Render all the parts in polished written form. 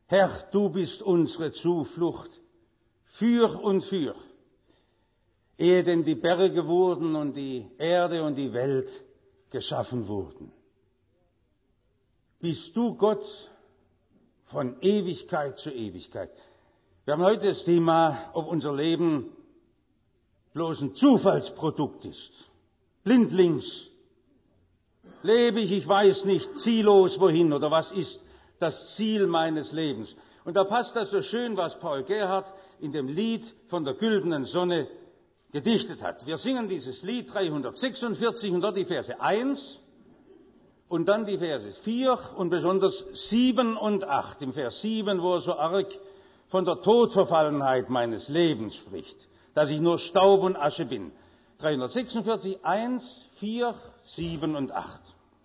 Herr, du bist unsere Zuflucht für und für, ehe denn die Berge wurden und die Erde und die Welt geschaffen wurden. Bist du Gott von Ewigkeit zu Ewigkeit. Wir haben heute das Thema, ob unser Leben bloß ein Zufallsprodukt ist. Blindlings. Lebe ich weiß nicht, ziellos wohin oder was ist das Ziel meines Lebens. Und da passt das so schön, was Paul Gerhardt in dem Lied von der güldenen Sonne gedichtet hat. Wir singen dieses Lied 346 und dort die Verse 1 und dann die Verse 4 und besonders 7 und 8. Im Vers 7, wo er so arg von der Todverfallenheit meines Lebens spricht, dass ich nur Staub und Asche bin. 346, 1, 4, 7 und 8.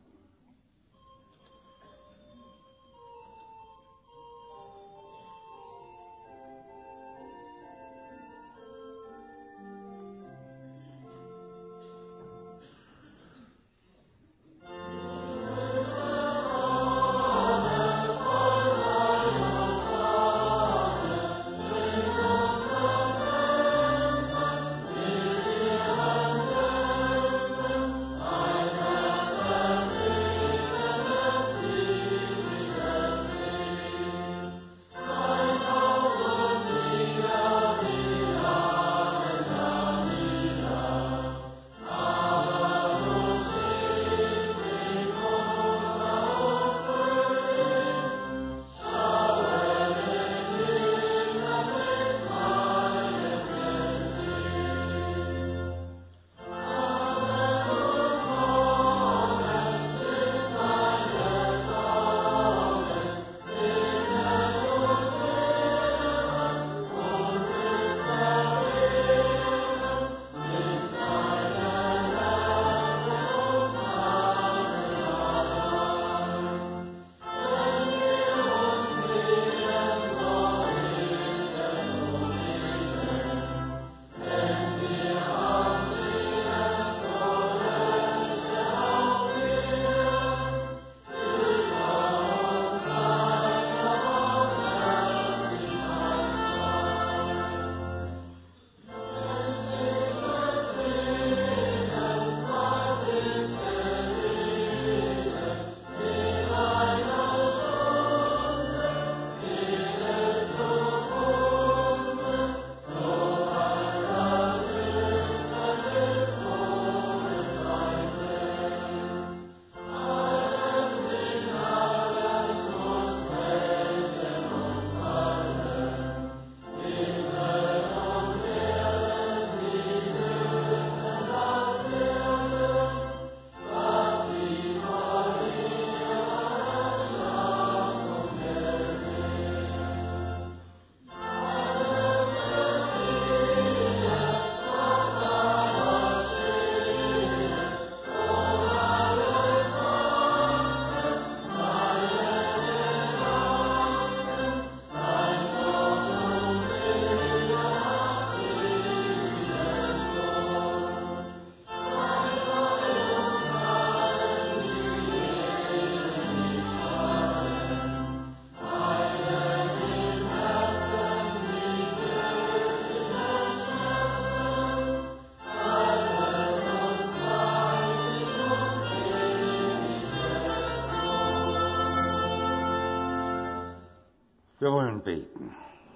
Wir wollen beten.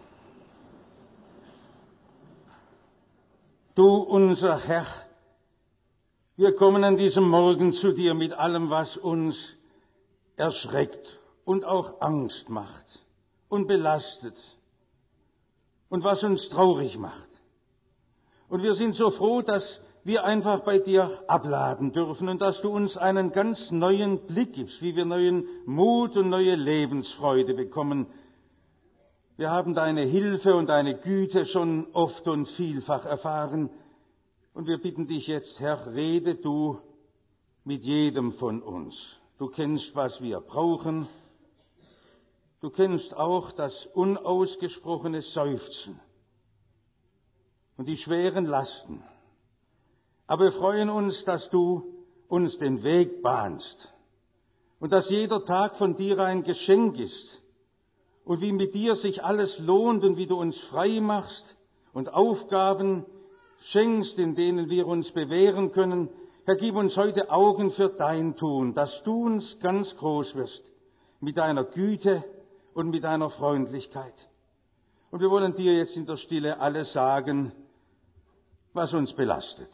Du, unser Herr, wir kommen an diesem Morgen zu dir mit allem, was uns erschreckt und auch Angst macht und belastet und was uns traurig macht. Und wir sind so froh, dass wir einfach bei dir abladen dürfen und dass du uns einen ganz neuen Blick gibst, wie wir neuen Mut und neue Lebensfreude bekommen. Wir haben deine Hilfe und deine Güte schon oft und vielfach erfahren. Und wir bitten dich jetzt, Herr, rede du mit jedem von uns. Du kennst, was wir brauchen. Du kennst auch das unausgesprochene Seufzen und die schweren Lasten. Aber wir freuen uns, dass du uns den Weg bahnst und dass jeder Tag von dir ein Geschenk ist und wie mit dir sich alles lohnt und wie du uns frei machst und Aufgaben schenkst, in denen wir uns bewähren können. Herr, gib uns heute Augen für dein Tun, dass du uns ganz groß wirst mit deiner Güte und mit deiner Freundlichkeit. Und wir wollen dir jetzt in der Stille alles sagen, was uns belastet.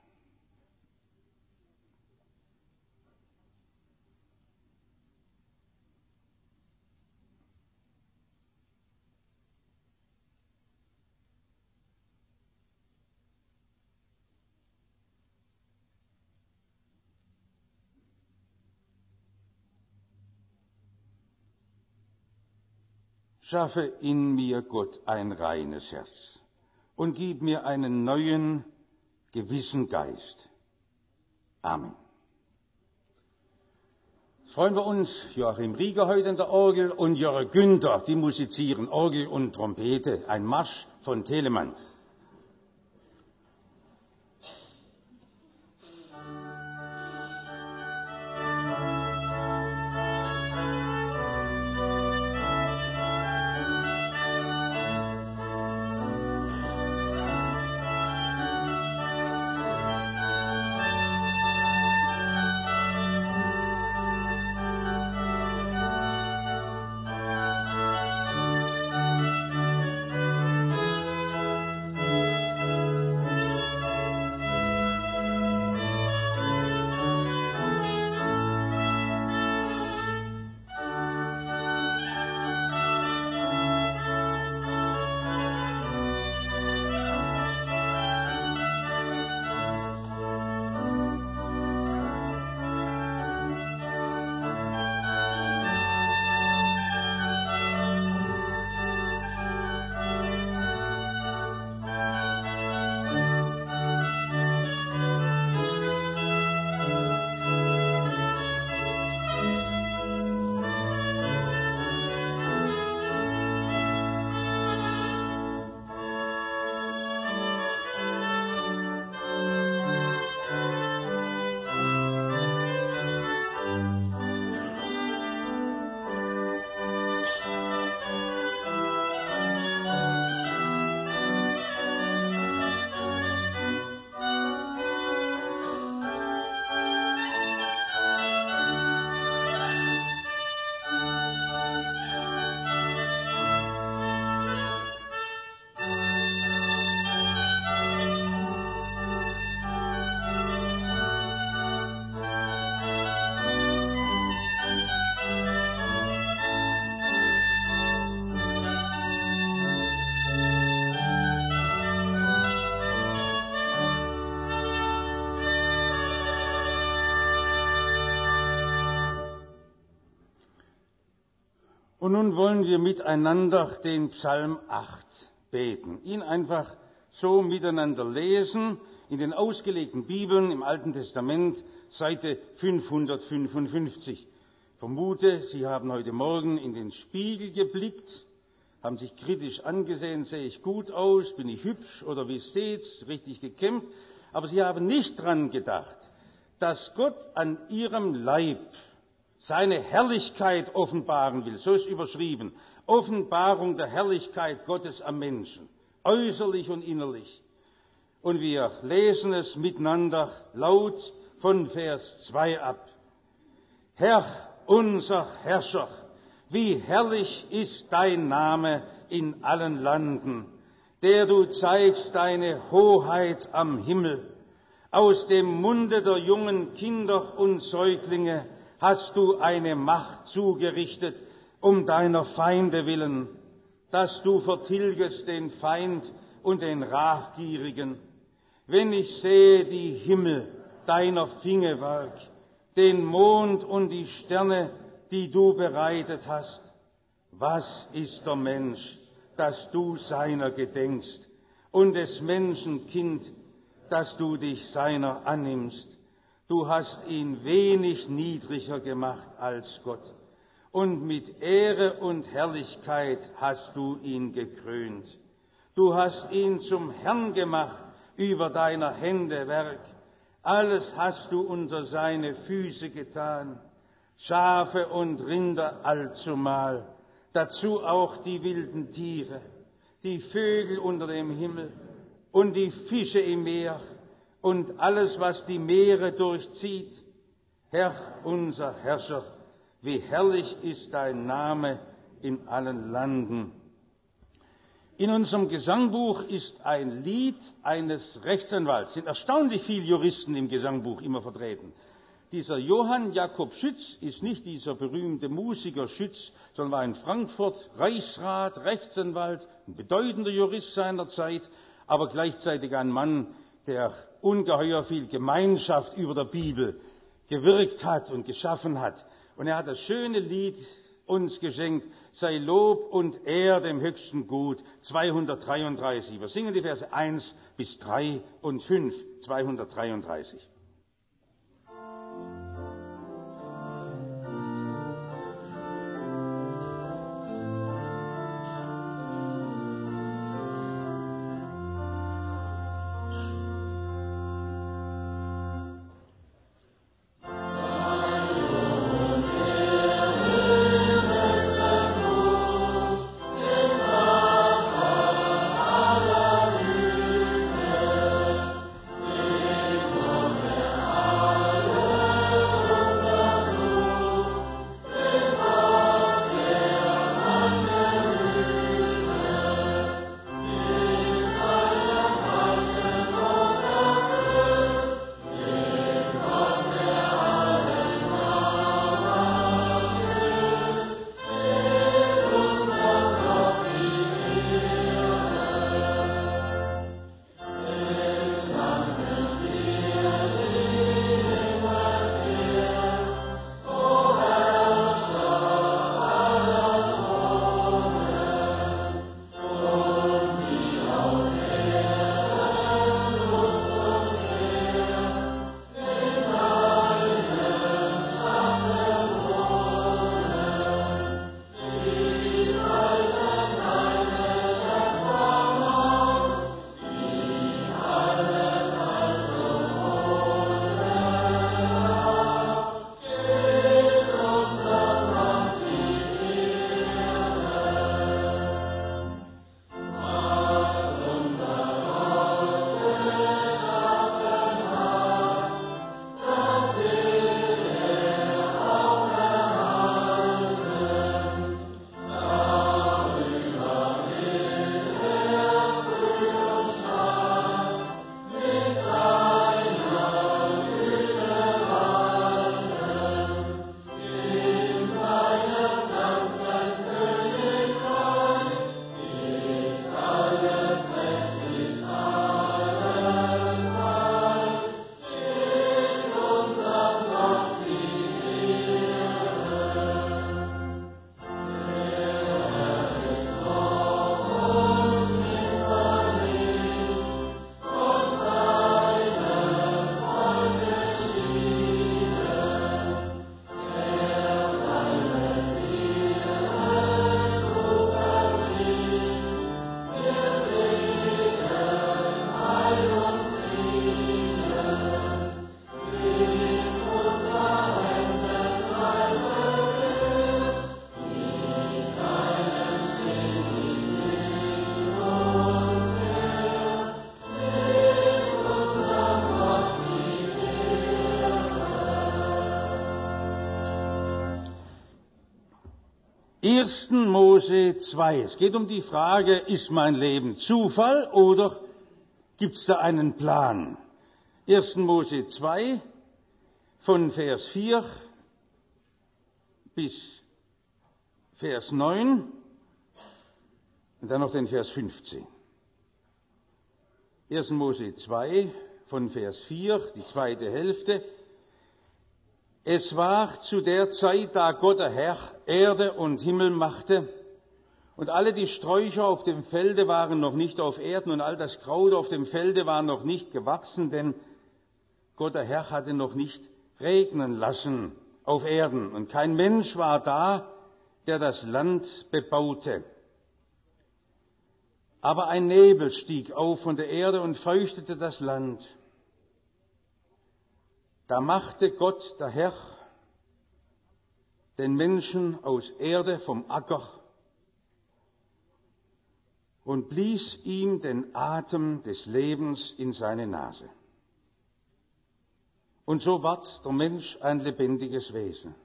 Schaffe in mir, Gott, ein reines Herz und gib mir einen neuen, gewissen Geist. Amen. Jetzt freuen wir uns, Joachim Rieger heute in der Orgel und Jörg Günther, die musizieren Orgel und Trompete, ein Marsch von Telemann. Und nun wollen wir miteinander den Psalm 8 beten, ihn einfach so miteinander lesen, in den ausgelegten Bibeln im Alten Testament, Seite 555. Ich vermute, Sie haben heute Morgen in den Spiegel geblickt, haben sich kritisch angesehen, sehe ich gut aus, bin ich hübsch oder wie steht's, richtig gekämmt, aber Sie haben nicht dran gedacht, dass Gott an Ihrem Leib seine Herrlichkeit offenbaren will. So ist überschrieben. Offenbarung der Herrlichkeit Gottes am Menschen, äußerlich und innerlich. Und wir lesen es miteinander laut von Vers 2 ab. Herr, unser Herrscher, wie herrlich ist dein Name in allen Landen, der du zeigst deine Hoheit am Himmel. Aus dem Munde der jungen Kinder und Säuglinge hast du eine Macht zugerichtet, um deiner Feinde willen, dass du vertilgest den Feind und den Rachgierigen. Wenn ich sehe die Himmel, deiner Fingerwerk, den Mond und die Sterne, die du bereitet hast, was ist der Mensch, dass du seiner gedenkst, und des Menschen Kind, dass du dich seiner annimmst? Du hast ihn wenig niedriger gemacht als Gott, und mit Ehre und Herrlichkeit hast du ihn gekrönt. Du hast ihn zum Herrn gemacht über deiner Hände Werk. Alles hast du unter seine Füße getan, Schafe und Rinder allzumal, dazu auch die wilden Tiere, die Vögel unter dem Himmel und die Fische im Meer und alles, was die Meere durchzieht. Herr, unser Herrscher, wie herrlich ist dein Name in allen Landen. In unserem Gesangbuch ist ein Lied eines Rechtsanwalts. Sind erstaunlich viele Juristen im Gesangbuch immer vertreten. Dieser Johann Jakob Schütz ist nicht dieser berühmte Musiker Schütz, sondern war in Frankfurt Reichsrat, Rechtsanwalt, ein bedeutender Jurist seiner Zeit, aber gleichzeitig ein Mann, der ungeheuer viel Gemeinschaft über der Bibel gewirkt hat und geschaffen hat. Und er hat das schöne Lied uns geschenkt, sei Lob und Ehr dem höchsten Gut, 233. Wir singen die Verse 1 bis 3 und 5, 233. Ersten Mose 2. Es geht um die Frage, ist mein Leben Zufall oder gibt es da einen Plan? 1. Mose 2 von Vers 4 bis Vers 9 und dann noch den Vers 15. 1. Mose 2 von Vers 4, die zweite Hälfte. Es war zu der Zeit, da Gott der Herr Erde und Himmel machte, und alle die Sträucher auf dem Felde waren noch nicht auf Erden, und all das Kraut auf dem Felde war noch nicht gewachsen, denn Gott der Herr hatte noch nicht regnen lassen auf Erden, und kein Mensch war da, der das Land bebaute. Aber ein Nebel stieg auf von der Erde und feuchtete das Land. Da machte Gott, der Herr, den Menschen aus Erde vom Acker und blies ihm den Atem des Lebens in seine Nase. Und so ward der Mensch ein lebendiges Wesen.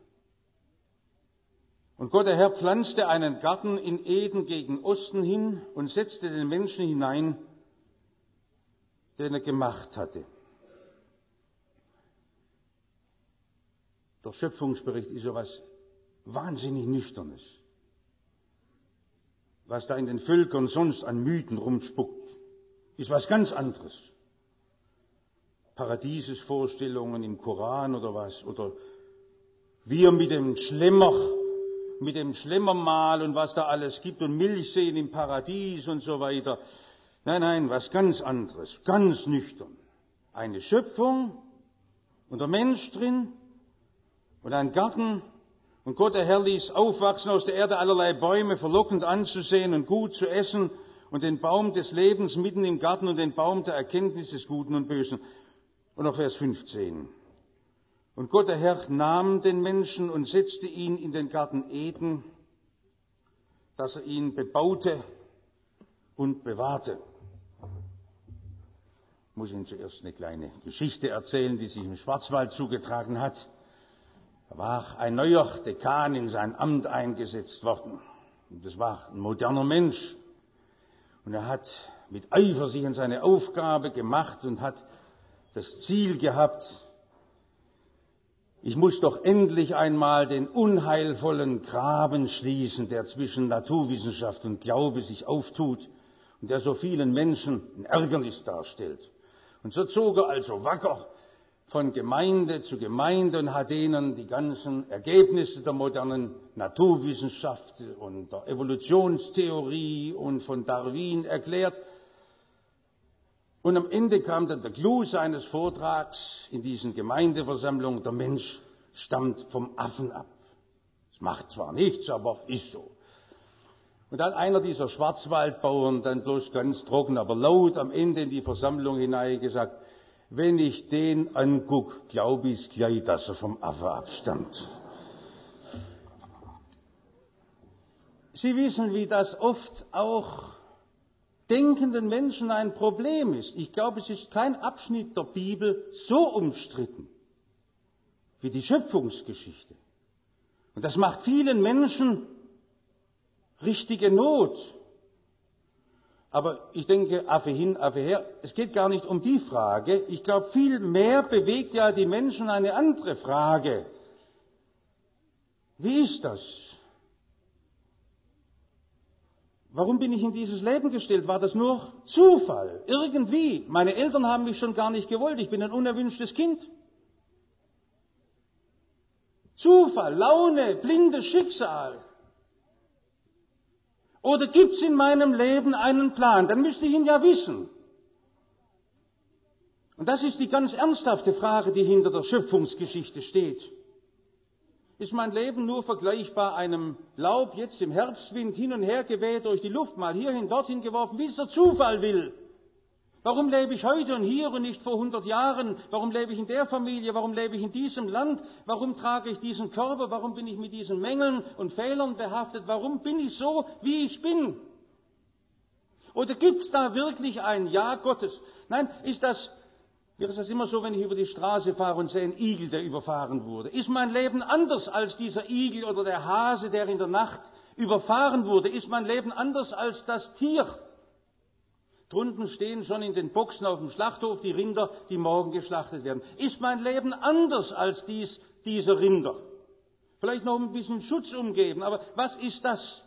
Und Gott, der Herr, pflanzte einen Garten in Eden gegen Osten hin und setzte den Menschen hinein, den er gemacht hatte. Der Schöpfungsbericht ist so was wahnsinnig Nüchternes. Was da in den Völkern sonst an Mythen rumspuckt, ist was ganz anderes. Paradiesesvorstellungen im Koran oder was, oder wir mit dem Schlemmermal und was da alles gibt und Milchseen im Paradies und so weiter. Nein, was ganz anderes, ganz nüchtern. Eine Schöpfung und der Mensch drin und ein Garten und Gott, der Herr, ließ aufwachsen aus der Erde allerlei Bäume, verlockend anzusehen und gut zu essen und den Baum des Lebens mitten im Garten und den Baum der Erkenntnis des Guten und Bösen. Und noch Vers 15. Und Gott, der Herr, nahm den Menschen und setzte ihn in den Garten Eden, dass er ihn bebaute und bewahrte. Ich muss Ihnen zuerst eine kleine Geschichte erzählen, die sich im Schwarzwald zugetragen hat. Da war ein neuer Dekan in sein Amt eingesetzt worden. Und das war ein moderner Mensch. Und er hat mit Eifer sich an seine Aufgabe gemacht und hat das Ziel gehabt, ich muss doch endlich einmal den unheilvollen Graben schließen, der zwischen Naturwissenschaft und Glaube sich auftut und der so vielen Menschen ein Ärgernis darstellt. Und so zog er also wacker von Gemeinde zu Gemeinde und hat denen die ganzen Ergebnisse der modernen Naturwissenschaft und der Evolutionstheorie und von Darwin erklärt. Und am Ende kam dann der Clou seines Vortrags in diesen Gemeindeversammlungen, der Mensch stammt vom Affen ab. Das macht zwar nichts, aber ist so. Und dann einer dieser Schwarzwaldbauern dann bloß ganz trocken, aber laut am Ende in die Versammlung hinein gesagt, wenn ich den anguck, glaube ich gleich, dass er vom Affe abstammt. Sie wissen, wie das oft auch denkenden Menschen ein Problem ist. Ich glaube, es ist kein Abschnitt der Bibel so umstritten wie die Schöpfungsgeschichte. Und das macht vielen Menschen richtige Not. Aber ich denke, Affe hin, Affe her, es geht gar nicht um die Frage. Ich glaube, viel mehr bewegt ja die Menschen eine andere Frage. Wie ist das? Warum bin ich in dieses Leben gestellt? War das nur Zufall? Irgendwie. Meine Eltern haben mich schon gar nicht gewollt. Ich bin ein unerwünschtes Kind. Zufall, Laune, blindes Schicksal. Oder gibt es in meinem Leben einen Plan? Dann müsste ich ihn ja wissen. Und das ist die ganz ernsthafte Frage, die hinter der Schöpfungsgeschichte steht. Ist mein Leben nur vergleichbar einem Laub jetzt im Herbstwind hin und her geweht durch die Luft, mal hierhin, dorthin geworfen, wie es der Zufall will? Warum lebe ich heute und hier und nicht vor 100 Jahren? Warum lebe ich in der Familie? Warum lebe ich in diesem Land? Warum trage ich diesen Körper? Warum bin ich mit diesen Mängeln und Fehlern behaftet? Warum bin ich so, wie ich bin? Oder gibt es da wirklich ein Ja Gottes? Nein, ist das immer so, wenn ich über die Straße fahre und sehe einen Igel, der überfahren wurde? Ist mein Leben anders als dieser Igel oder der Hase, der in der Nacht überfahren wurde? Ist mein Leben anders als das Tier? Drunten stehen schon in den Boxen auf dem Schlachthof die Rinder, die morgen geschlachtet werden. Ist mein Leben anders als diese Rinder? Vielleicht noch ein bisschen Schutz umgeben, aber was ist das?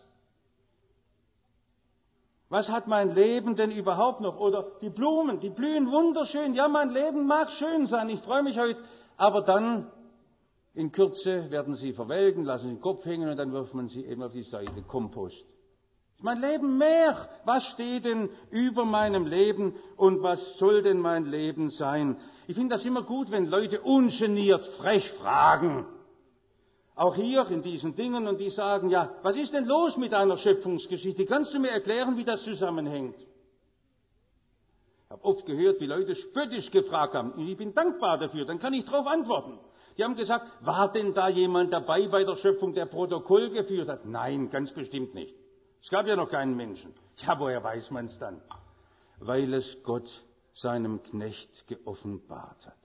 Was hat mein Leben denn überhaupt noch? Oder die Blumen, die blühen wunderschön. Ja, mein Leben mag schön sein, ich freue mich heute. Aber dann, in Kürze, werden sie verwelken, lassen den Kopf hängen und dann wirft man sie eben auf die Seite, Kompost. Mein Leben mehr. Was steht denn über meinem Leben und was soll denn mein Leben sein? Ich finde das immer gut, wenn Leute ungeniert frech fragen. Auch hier in diesen Dingen und die sagen, ja, was ist denn los mit deiner Schöpfungsgeschichte? Kannst du mir erklären, wie das zusammenhängt? Ich habe oft gehört, wie Leute spöttisch gefragt haben. Und ich bin dankbar dafür, dann kann ich darauf antworten. Die haben gesagt, war denn da jemand dabei bei der Schöpfung, der Protokoll geführt hat? Nein, ganz bestimmt nicht. Es gab ja noch keinen Menschen. Ja, woher weiß man es dann? Weil es Gott seinem Knecht geoffenbart hat.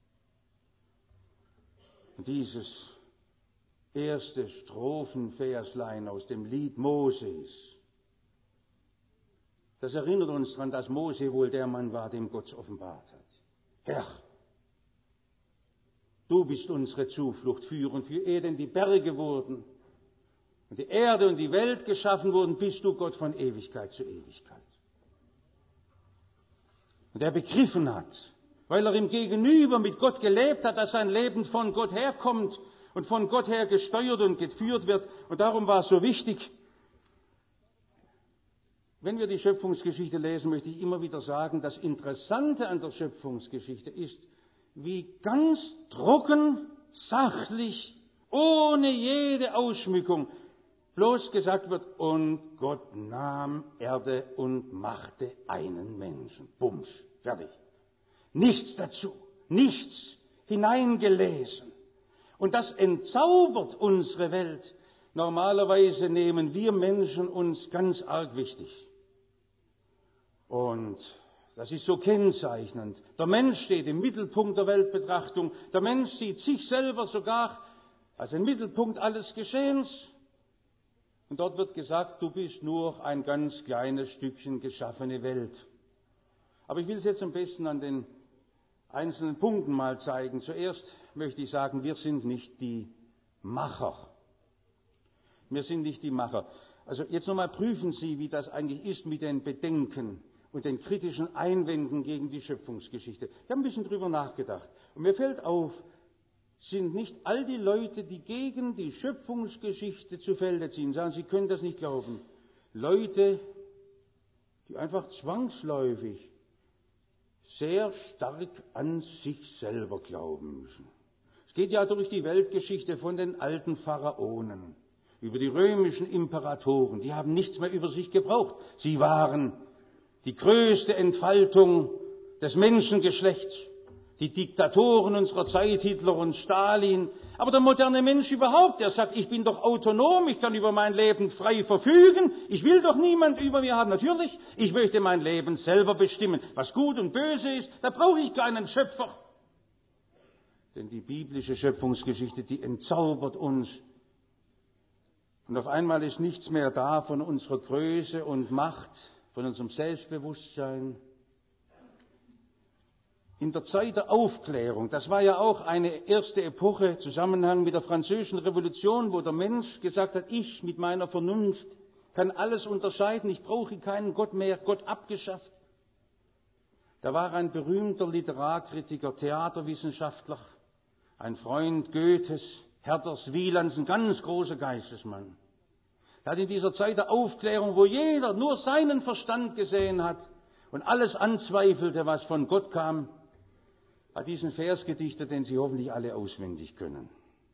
Und dieses erste Strophenverslein aus dem Lied Moses, das erinnert uns daran, dass Mose wohl der Mann war, dem Gott offenbart hat. Herr, du bist unsere Zuflucht für und für ehe denn die Berge wurden und die Erde und die Welt geschaffen wurden, bist du Gott von Ewigkeit zu Ewigkeit. Und er begriffen hat, weil er im Gegenüber mit Gott gelebt hat, dass sein Leben von Gott herkommt und von Gott her gesteuert und geführt wird. Und darum war es so wichtig. Wenn wir die Schöpfungsgeschichte lesen, möchte ich immer wieder sagen, das Interessante an der Schöpfungsgeschichte ist, wie ganz trocken, sachlich, ohne jede Ausschmückung, bloß gesagt wird, und Gott nahm Erde und machte einen Menschen. Bums, fertig. Nichts dazu, nichts hineingelesen. Und das entzaubert unsere Welt. Normalerweise nehmen wir Menschen uns ganz arg wichtig. Und das ist so kennzeichnend. Der Mensch steht im Mittelpunkt der Weltbetrachtung. Der Mensch sieht sich selber sogar als den Mittelpunkt alles Geschehens. Und dort wird gesagt, du bist nur ein ganz kleines Stückchen geschaffene Welt. Aber ich will es jetzt am besten an den einzelnen Punkten mal zeigen. Zuerst möchte ich sagen, wir sind nicht die Macher. Wir sind nicht die Macher. Also jetzt nochmal prüfen Sie, wie das eigentlich ist mit den Bedenken und den kritischen Einwänden gegen die Schöpfungsgeschichte. Ich habe ein bisschen drüber nachgedacht. Und mir fällt auf, sind nicht all die Leute, die gegen die Schöpfungsgeschichte zu Felde ziehen, sagen, sie können das nicht glauben, Leute, die einfach zwangsläufig sehr stark an sich selber glauben müssen. Es geht ja durch die Weltgeschichte von den alten Pharaonen, über die römischen Imperatoren, die haben nichts mehr über sich gebraucht. Sie waren die größte Entfaltung des Menschengeschlechts. Die Diktatoren unserer Zeit, Hitler und Stalin. Aber der moderne Mensch überhaupt, der sagt, ich bin doch autonom, ich kann über mein Leben frei verfügen, ich will doch niemand über mir haben. Natürlich, ich möchte mein Leben selber bestimmen. Was gut und böse ist, da brauche ich keinen Schöpfer. Denn die biblische Schöpfungsgeschichte, die entzaubert uns. Und auf einmal ist nichts mehr da von unserer Größe und Macht, von unserem Selbstbewusstsein. In der Zeit der Aufklärung, das war ja auch eine erste Epoche im Zusammenhang mit der Französischen Revolution, wo der Mensch gesagt hat, ich mit meiner Vernunft kann alles unterscheiden, ich brauche keinen Gott mehr, Gott abgeschafft. Da war ein berühmter Literarkritiker, Theaterwissenschaftler, ein Freund Goethes, Herders, Wielands, ein ganz großer Geistesmann. Er hat in dieser Zeit der Aufklärung, wo jeder nur seinen Verstand gesehen hat und alles anzweifelte, was von Gott kam, hat diesen Vers gedichtet, den Sie hoffentlich alle auswendig können.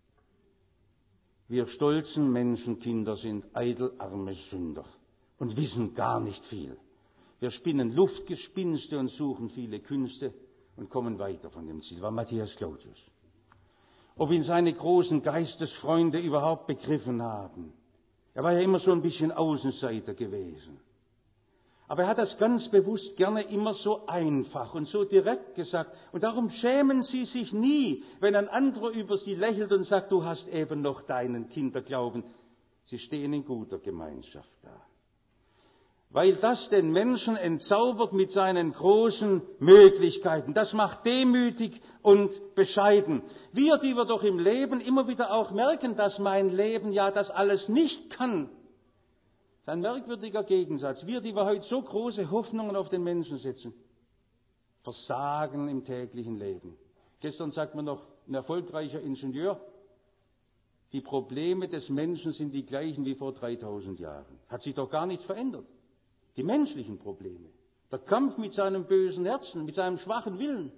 Wir stolzen Menschenkinder sind eitel arme Sünder und wissen gar nicht viel. Wir spinnen Luftgespinste und suchen viele Künste und kommen weiter von dem Ziel. War Matthias Claudius. Ob ihn seine großen Geistesfreunde überhaupt begriffen haben. Er war ja immer so ein bisschen Außenseiter gewesen. Aber er hat das ganz bewusst gerne immer so einfach und so direkt gesagt. Und darum schämen sie sich nie, wenn ein anderer über sie lächelt und sagt, du hast eben noch deinen Kinderglauben. Sie stehen in guter Gemeinschaft da. Weil das den Menschen entzaubert mit seinen großen Möglichkeiten. Das macht demütig und bescheiden. Wir, die wir doch im Leben immer wieder auch merken, dass mein Leben ja das alles nicht kann. Das ist ein merkwürdiger Gegensatz. Wir, die wir heute so große Hoffnungen auf den Menschen setzen, versagen im täglichen Leben. Gestern sagt man noch, ein erfolgreicher Ingenieur, die Probleme des Menschen sind die gleichen wie vor 3000 Jahren. Hat sich doch gar nichts verändert. Die menschlichen Probleme. Der Kampf mit seinem bösen Herzen, mit seinem schwachen Willen.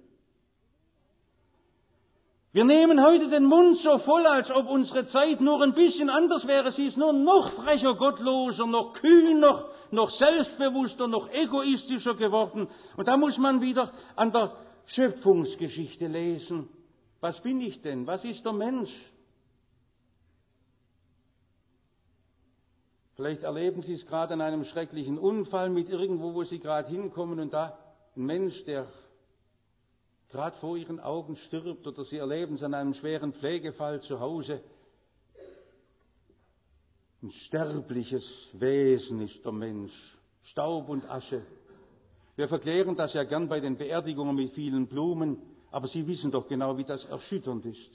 Wir nehmen heute den Mund so voll, als ob unsere Zeit nur ein bisschen anders wäre. Sie ist nur noch frecher, gottloser, noch kühner, noch selbstbewusster, noch egoistischer geworden. Und da muss man wieder an der Schöpfungsgeschichte lesen. Was bin ich denn? Was ist der Mensch? Vielleicht erleben Sie es gerade an einem schrecklichen Unfall mit irgendwo, wo Sie gerade hinkommen und da ein Mensch, der gerade vor Ihren Augen stirbt, oder Sie erleben es an einem schweren Pflegefall zu Hause. Ein sterbliches Wesen ist der Mensch, Staub und Asche. Wir verklären das ja gern bei den Beerdigungen mit vielen Blumen, aber Sie wissen doch genau, wie das erschütternd ist.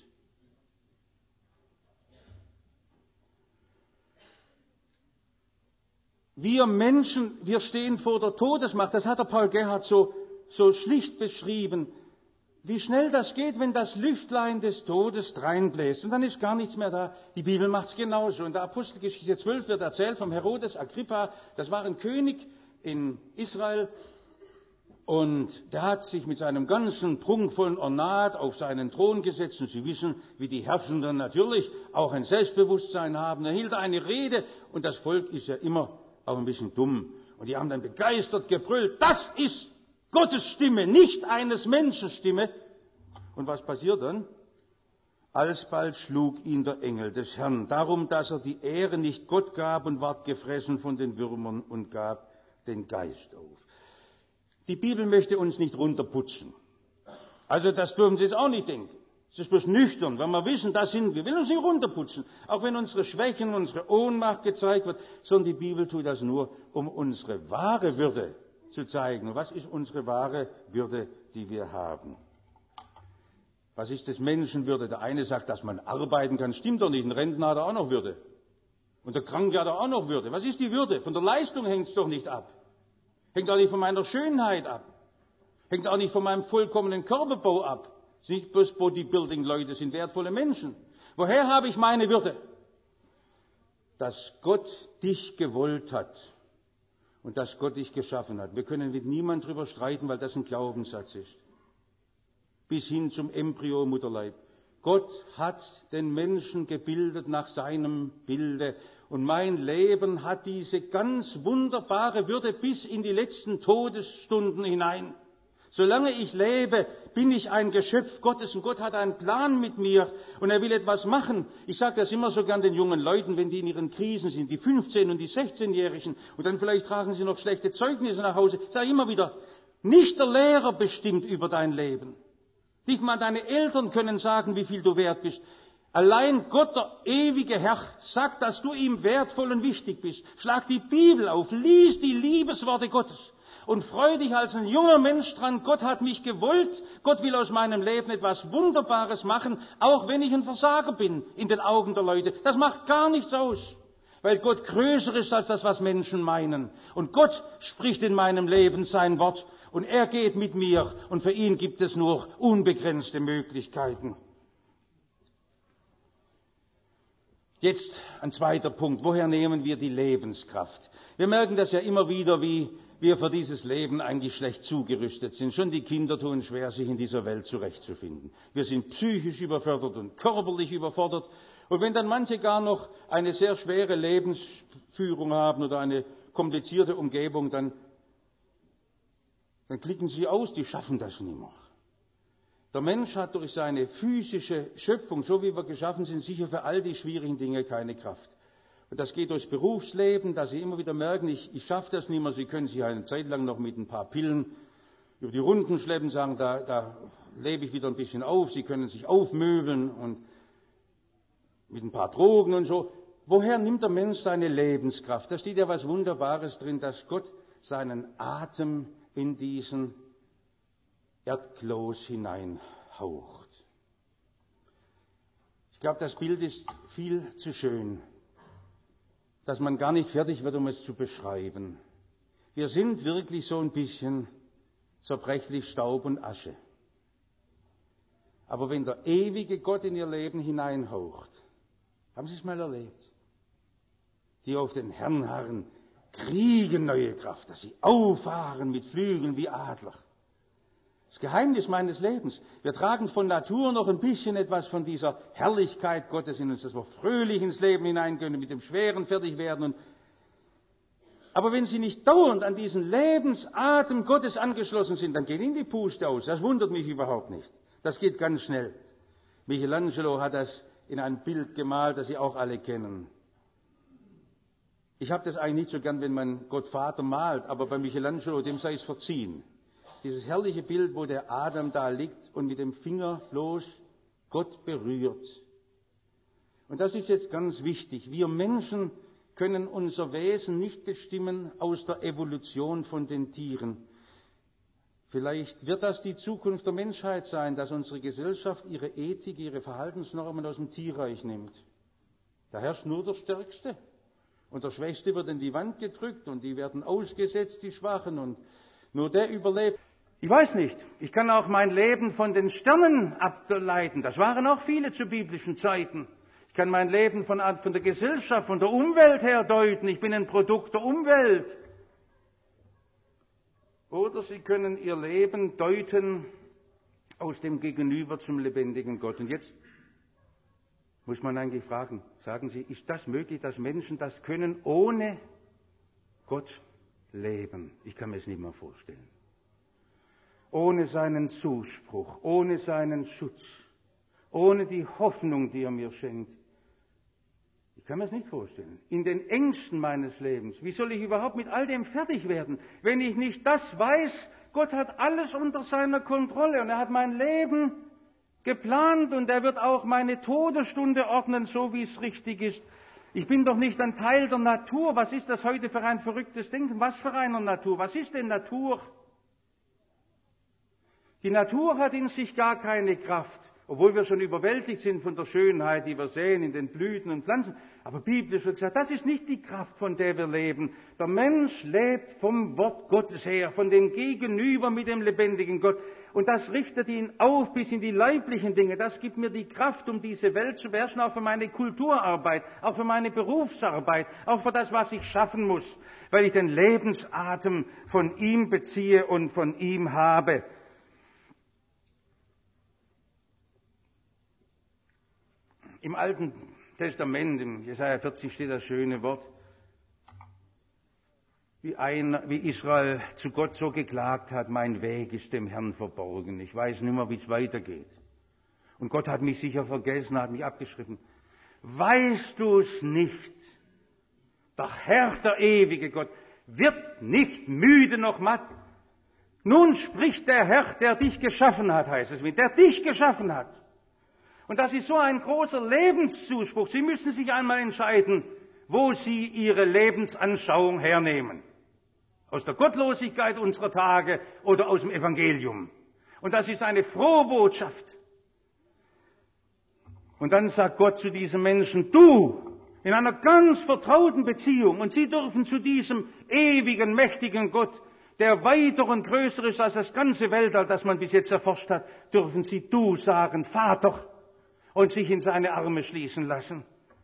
Wir Menschen, wir stehen vor der Todesmacht. Das hat der Paul Gerhardt so schlicht beschrieben. Wie schnell das geht, wenn das Lüftlein des Todes dreinbläst. Und dann ist gar nichts mehr da. Die Bibel macht es genauso. In der Apostelgeschichte 12 wird erzählt vom Herodes Agrippa. Das war ein König in Israel. Und der hat sich mit seinem ganzen prunkvollen Ornat auf seinen Thron gesetzt. Und Sie wissen, wie die Herrschenden natürlich auch ein Selbstbewusstsein haben. Er hielt eine Rede und das Volk ist ja immer auch ein bisschen dumm. Und die haben dann begeistert gebrüllt, das ist Gottes Stimme, nicht eines Menschen Stimme. Und was passiert dann? Alsbald schlug ihn der Engel des Herrn, darum, dass er die Ehre nicht Gott gab und ward gefressen von den Würmern und gab den Geist auf. Die Bibel möchte uns nicht runterputzen. Also das dürfen Sie jetzt auch nicht denken. Es ist bloß nüchtern, wenn wir wissen, da sind wir. Wir will uns nicht runterputzen, auch wenn unsere Schwächen, unsere Ohnmacht gezeigt wird, sondern die Bibel tut das nur, um unsere wahre Würde zu zeigen. Und was ist unsere wahre Würde, die wir haben? Was ist das Menschenwürde? Der eine sagt, dass man arbeiten kann. Stimmt doch nicht. Ein Rentner hat auch noch Würde. Und der Kranke hat auch noch Würde. Was ist die Würde? Von der Leistung hängt es doch nicht ab. Hängt auch nicht von meiner Schönheit ab. Hängt auch nicht von meinem vollkommenen Körperbau ab. Es sind nicht bloß Bodybuilding-Leute, sind wertvolle Menschen. Woher habe ich meine Würde? Dass Gott dich gewollt hat und dass Gott dich geschaffen hat. Wir können mit niemandem darüber streiten, weil das ein Glaubenssatz ist. Bis hin zum Embryo-Mutterleib. Gott hat den Menschen gebildet nach seinem Bilde. Und mein Leben hat diese ganz wunderbare Würde bis in die letzten Todesstunden hinein. Solange ich lebe, bin ich ein Geschöpf Gottes und Gott hat einen Plan mit mir und er will etwas machen. Ich sage das immer so gern den jungen Leuten, wenn die in ihren Krisen sind, die 15- und die 16-Jährigen und dann vielleicht tragen sie noch schlechte Zeugnisse nach Hause. Ich sage immer wieder, nicht der Lehrer bestimmt über dein Leben. Nicht mal deine Eltern können sagen, wie viel du wert bist. Allein Gott, der ewige Herr, sagt, dass du ihm wertvoll und wichtig bist. Schlag die Bibel auf, lies die Liebesworte Gottes. Und freu dich als ein junger Mensch dran, Gott hat mich gewollt, Gott will aus meinem Leben etwas Wunderbares machen, auch wenn ich ein Versager bin in den Augen der Leute. Das macht gar nichts aus, weil Gott größer ist als das, was Menschen meinen. Und Gott spricht in meinem Leben sein Wort und er geht mit mir und für ihn gibt es nur unbegrenzte Möglichkeiten. Jetzt ein zweiter Punkt. Woher nehmen wir die Lebenskraft? Wir merken das ja immer wieder, wie wir für dieses Leben eigentlich schlecht zugerüstet sind. Schon die Kinder tun schwer, sich in dieser Welt zurechtzufinden. Wir sind psychisch überfordert und körperlich überfordert. Und wenn dann manche gar noch eine sehr schwere Lebensführung haben oder eine komplizierte Umgebung, dann klicken sie aus, die schaffen das nicht mehr. Der Mensch hat durch seine physische Schöpfung, so wie wir geschaffen sind, sicher für all die schwierigen Dinge keine Kraft. Und das geht durchs Berufsleben, dass Sie immer wieder merken, ich schaffe das nicht mehr. Sie können sich eine Zeit lang noch mit ein paar Pillen über die Runden schleppen, sagen, da lebe ich wieder ein bisschen auf. Sie können sich aufmöbeln und mit ein paar Drogen und so. Woher nimmt der Mensch seine Lebenskraft? Da steht ja was Wunderbares drin, dass Gott seinen Atem in diesen Erdkloß hineinhaucht. Ich glaube, das Bild ist viel zu schön, dass man gar nicht fertig wird, um es zu beschreiben. Wir sind wirklich so ein bisschen zerbrechlich, Staub und Asche. Aber wenn der ewige Gott in ihr Leben hineinhaucht, haben Sie es mal erlebt? Die auf den Herrn harren, kriegen neue Kraft, dass sie auffahren mit Flügeln wie Adler. Das Geheimnis meines Lebens. Wir tragen von Natur noch ein bisschen etwas von dieser Herrlichkeit Gottes in uns, dass wir fröhlich ins Leben hinein können, mit dem Schweren fertig werden. Aber wenn Sie nicht dauernd an diesen Lebensatem Gottes angeschlossen sind, dann geht Ihnen die Puste aus. Das wundert mich überhaupt nicht. Das geht ganz schnell. Michelangelo hat das in ein Bild gemalt, das Sie auch alle kennen. Ich habe das eigentlich nicht so gern, wenn man Gott Vater malt, aber bei Michelangelo, dem sei es verziehen. Dieses herrliche Bild, wo der Adam da liegt und mit dem Finger bloß Gott berührt. Und das ist jetzt ganz wichtig. Wir Menschen können unser Wesen nicht bestimmen aus der Evolution von den Tieren. Vielleicht wird das die Zukunft der Menschheit sein, dass unsere Gesellschaft ihre Ethik, ihre Verhaltensnormen aus dem Tierreich nimmt. Da herrscht nur der Stärkste. Und der Schwächste wird in die Wand gedrückt und die werden ausgesetzt, die Schwachen, und nur der überlebt. Ich weiß nicht, ich kann auch mein Leben von den Sternen ableiten. Das waren auch viele zu biblischen Zeiten. Ich kann mein Leben von der Gesellschaft, von der Umwelt her deuten. Ich bin ein Produkt der Umwelt. Oder Sie können Ihr Leben deuten aus dem Gegenüber zum lebendigen Gott. Und jetzt muss man eigentlich fragen, sagen Sie, ist das möglich, dass Menschen das können, ohne Gott leben? Ich kann mir es nicht mehr vorstellen. Ohne seinen Zuspruch, ohne seinen Schutz, ohne die Hoffnung, die er mir schenkt. Ich kann mir es nicht vorstellen. In den Ängsten meines Lebens. Wie soll ich überhaupt mit all dem fertig werden, wenn ich nicht das weiß? Gott hat alles unter seiner Kontrolle und er hat mein Leben geplant und er wird auch meine Todesstunde ordnen, so wie es richtig ist. Ich bin doch nicht ein Teil der Natur. Was ist das heute für ein verrücktes Denken? Was für eine Natur? Was ist denn Natur? Die Natur hat in sich gar keine Kraft, obwohl wir schon überwältigt sind von der Schönheit, die wir sehen in den Blüten und Pflanzen. Aber biblisch wird gesagt, das ist nicht die Kraft, von der wir leben. Der Mensch lebt vom Wort Gottes her, von dem Gegenüber mit dem lebendigen Gott. Und das richtet ihn auf bis in die leiblichen Dinge. Das gibt mir die Kraft, um diese Welt zu beherrschen, auch für meine Kulturarbeit, auch für meine Berufsarbeit, auch für das, was ich schaffen muss, weil ich den Lebensatem von ihm beziehe und von ihm habe. Im Alten Testament, im Jesaja 40 steht das schöne Wort, wie Israel zu Gott so geklagt hat, mein Weg ist dem Herrn verborgen, ich weiß nicht mehr, wie es weitergeht. Und Gott hat mich sicher vergessen, hat mich abgeschrieben. Weißt du es nicht? Der Herr, der ewige Gott, wird nicht müde noch matt. Nun spricht der Herr, der dich geschaffen hat, heißt es, der dich geschaffen hat. Und das ist so ein großer Lebenszuspruch. Sie müssen sich einmal entscheiden, wo Sie Ihre Lebensanschauung hernehmen. Aus der Gottlosigkeit unserer Tage oder aus dem Evangelium. Und das ist eine frohe Botschaft. Und dann sagt Gott zu diesem Menschen, du, in einer ganz vertrauten Beziehung, und Sie dürfen zu diesem ewigen, mächtigen Gott, der weiter und größer ist als das ganze Weltall, das man bis jetzt erforscht hat, dürfen Sie du sagen, Vater, und sich in seine Arme schließen lassen.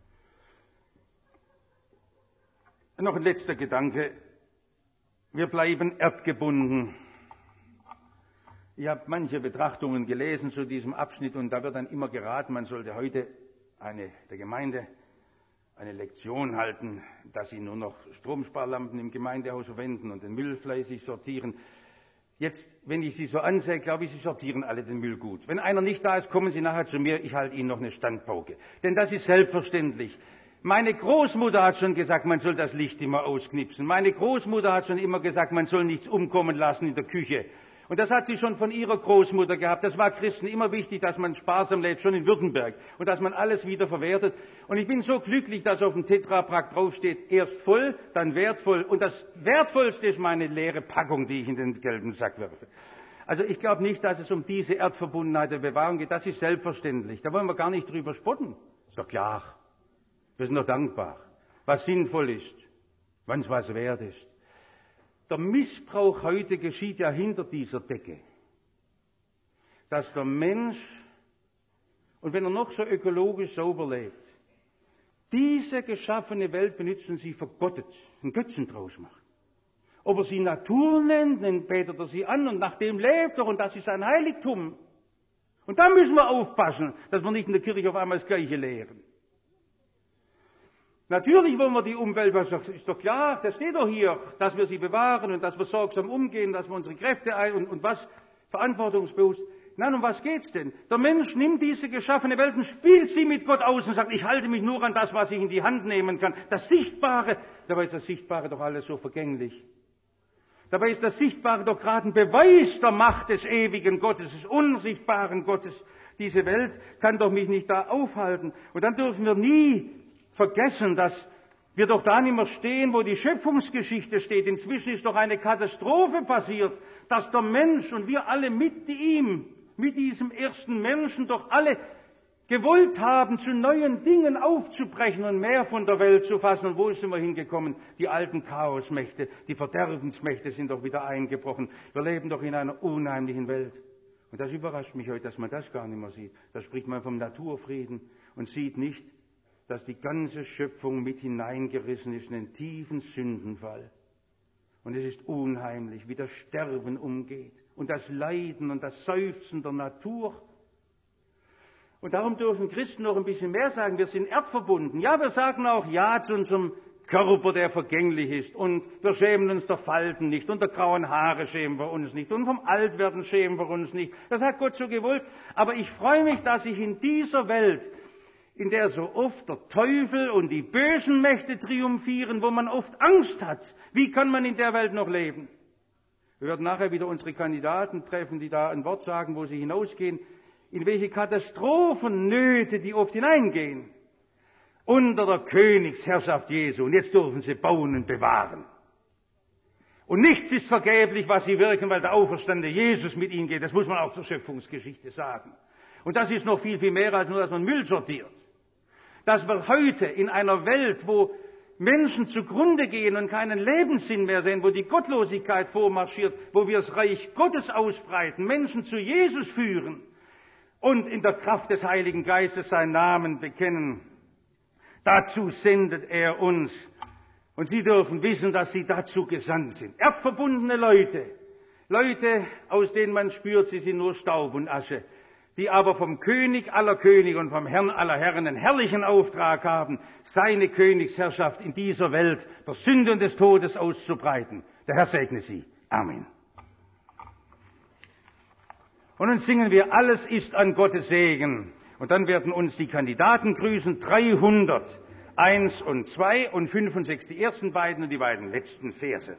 Noch ein letzter Gedanke. Wir bleiben erdgebunden. Ich habe manche Betrachtungen gelesen zu diesem Abschnitt und da wird dann immer geraten, man sollte heute der Gemeinde eine Lektion halten, dass sie nur noch Stromsparlampen im Gemeindehaus verwenden und den Müll fleißig sortieren. Jetzt, wenn ich Sie so ansehe, glaube ich, Sie sortieren alle den Müll gut. Wenn einer nicht da ist, kommen Sie nachher zu mir, ich halte Ihnen noch eine Standpauke. Denn das ist selbstverständlich. Meine Großmutter hat schon gesagt, man soll das Licht immer ausknipsen. Meine Großmutter hat schon immer gesagt, man soll nichts umkommen lassen in der Küche. Und das hat sie schon von ihrer Großmutter gehabt. Das war Christen immer wichtig, dass man sparsam lebt, schon in Württemberg. Und dass man alles wieder verwertet. Und ich bin so glücklich, dass auf dem Tetrapack draufsteht, erst voll, dann wertvoll. Und das Wertvollste ist meine leere Packung, die ich in den gelben Sack werfe. Also ich glaube nicht, dass es um diese Erdverbundenheit der Bewahrung geht. Das ist selbstverständlich. Da wollen wir gar nicht drüber spotten. Ist doch klar. Wir sind doch dankbar. Was sinnvoll ist, wenn es was wert ist. Der Missbrauch heute geschieht ja hinter dieser Decke. Dass der Mensch, und wenn er noch so ökologisch sauber lebt, diese geschaffene Welt benutzt und sie vergottet, einen Götzen draus macht. Ob er sie Natur nennt, dann betet er sie an und nach dem lebt er und das ist ein Heiligtum. Und da müssen wir aufpassen, dass wir nicht in der Kirche auf einmal das Gleiche lehren. Natürlich wollen wir die Umwelt, was ist doch klar, das steht doch hier, dass wir sie bewahren und dass wir sorgsam umgehen, dass wir unsere Kräfte und was verantwortungsbewusst. Nein, um was geht's denn? Der Mensch nimmt diese geschaffene Welt und spielt sie mit Gott aus und sagt, ich halte mich nur an das, was ich in die Hand nehmen kann. Das Sichtbare, dabei ist das Sichtbare doch alles so vergänglich. Dabei ist das Sichtbare doch gerade ein Beweis der Macht des ewigen Gottes, des unsichtbaren Gottes. Diese Welt kann doch mich nicht da aufhalten. Und dann dürfen wir nie vergessen, dass wir doch da nicht mehr stehen, wo die Schöpfungsgeschichte steht. Inzwischen ist doch eine Katastrophe passiert, dass der Mensch und wir alle mit ihm, mit diesem ersten Menschen doch alle gewollt haben, zu neuen Dingen aufzubrechen und mehr von der Welt zu fassen. Und wo sind wir hingekommen? Die alten Chaosmächte, die Verderbensmächte sind doch wieder eingebrochen. Wir leben doch in einer unheimlichen Welt. Und das überrascht mich heute, dass man das gar nicht mehr sieht. Da spricht man vom Naturfrieden und sieht nicht, dass die ganze Schöpfung mit hineingerissen ist in den tiefen Sündenfall. Und es ist unheimlich, wie das Sterben umgeht und das Leiden und das Seufzen der Natur. Und darum dürfen Christen noch ein bisschen mehr sagen. Wir sind erdverbunden. Ja, wir sagen auch Ja zu unserem Körper, der vergänglich ist. Und wir schämen uns der Falten nicht. Und der grauen Haare schämen wir uns nicht. Und vom Altwerden schämen wir uns nicht. Das hat Gott so gewollt. Aber ich freue mich, dass ich in dieser Welt, in der so oft der Teufel und die bösen Mächte triumphieren, wo man oft Angst hat. Wie kann man in der Welt noch leben? Wir werden nachher wieder unsere Kandidaten treffen, die da ein Wort sagen, wo sie hinausgehen, in welche Katastrophennöte die oft hineingehen. Unter der Königsherrschaft Jesu. Und jetzt dürfen sie bauen und bewahren. Und nichts ist vergeblich, was sie wirken, weil der auferstandene Jesus mit ihnen geht. Das muss man auch zur Schöpfungsgeschichte sagen. Und das ist noch viel, viel mehr, als nur, dass man Müll sortiert. Dass wir heute in einer Welt, wo Menschen zugrunde gehen und keinen Lebenssinn mehr sehen, wo die Gottlosigkeit vormarschiert, wo wir das Reich Gottes ausbreiten, Menschen zu Jesus führen und in der Kraft des Heiligen Geistes seinen Namen bekennen. Dazu sendet er uns. Und Sie dürfen wissen, dass Sie dazu gesandt sind. Erdverbundene Leute, Leute, aus denen man spürt, sie sind nur Staub und Asche, die aber vom König aller Könige und vom Herrn aller Herren einen herrlichen Auftrag haben, seine Königsherrschaft in dieser Welt der Sünde und des Todes auszubreiten. Der Herr segne Sie. Amen. Und nun singen wir, alles ist an Gottes Segen. Und dann werden uns die Kandidaten grüßen, 300, 1 und 2 und 5 und 6, die ersten beiden und die beiden letzten Verse.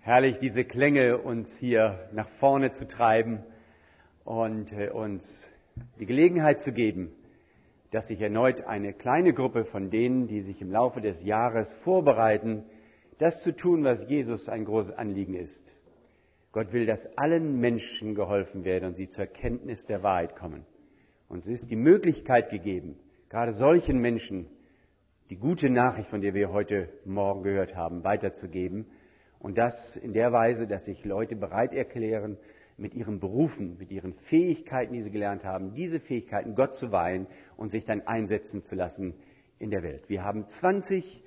Herrlich, diese Klänge uns hier nach vorne zu treiben und uns die Gelegenheit zu geben, dass sich erneut eine kleine Gruppe von denen, die sich im Laufe des Jahres vorbereiten, das zu tun, was Jesus ein großes Anliegen ist. Gott will, dass allen Menschen geholfen werde und sie zur Kenntnis der Wahrheit kommen. Und es ist die Möglichkeit gegeben, gerade solchen Menschen die gute Nachricht, von der wir heute Morgen gehört haben, weiterzugeben. Und das in der Weise, dass sich Leute bereit erklären, mit ihren Berufen, mit ihren Fähigkeiten, die sie gelernt haben, diese Fähigkeiten Gott zu weihen und sich dann einsetzen zu lassen in der Welt. Wir haben 20